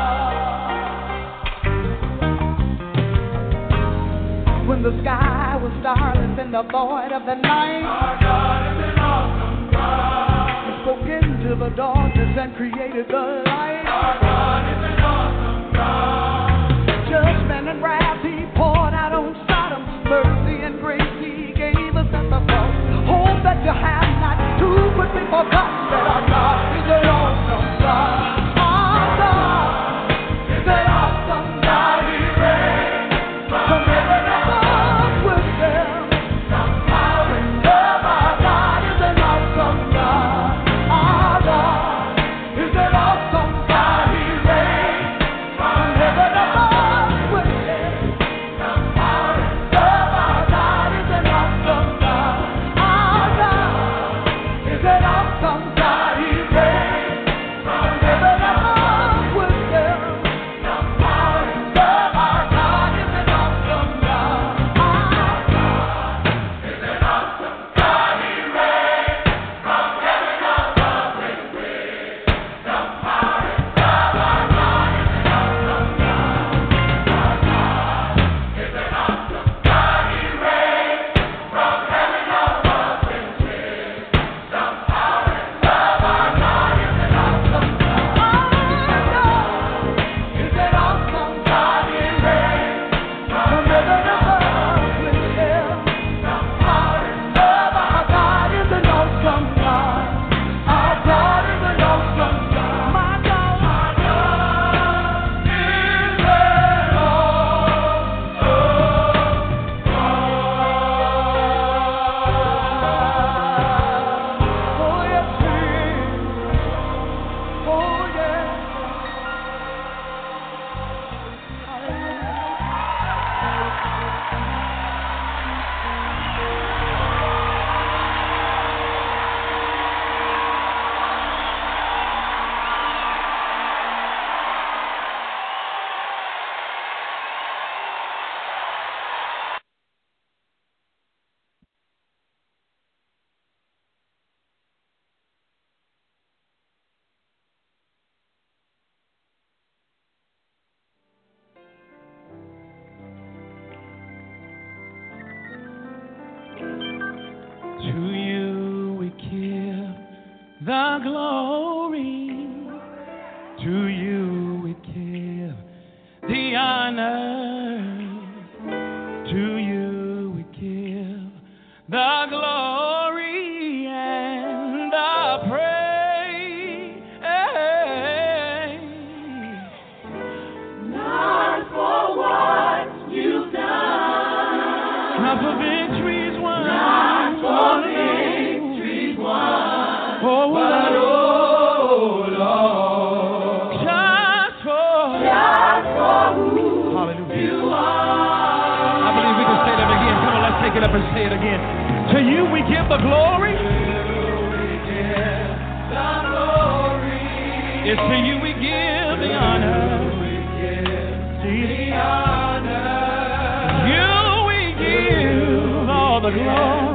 When the sky was starless in the void of the night, Our God is an awesome God. he spoke into the darkness and created the light. Our God is an awesome God. Judgment and wrath he poured out on Sodom. Mercy and grace he gave us at the cross. Hope that you have not too quick be forgotten that our God is an awesome God. Our God is an awesome God. He reigns From heaven above with them. from power and love. Our God is an awesome God. Our God is an awesome God. He reigns From heaven above with them. from power and Love, our God is an awesome God. Our God is an awesome God. He reigns From heaven above with them. from power and Love, our God is an awesome God. Our God is an awesome God. He reigns from heaven above with grace. From power and love. Our God is an awesome God. Our God is an awesome God. He reigns from heaven above with grace. From power and love. Our God is an awesome God. is an awesome God. He reigns From heaven above with them. from power and love. Our God is an awesome God. Our God is an awesome God. My God. Our God is an awesome Oh, yes, He is. Oh, yes. Hallelujah. To you we give the glory. To you we give the honor. To you we give the glory and the praise. Not for what you've done. Not for victories won. Not for victories won. Oh, But oh Lord, just for. just for who Hallelujah. you are. I believe we can say that again. Come on, let's take it up and say it again. To you we give the glory. The glory. It's to you we give the honor. The honor. You we give all the glory.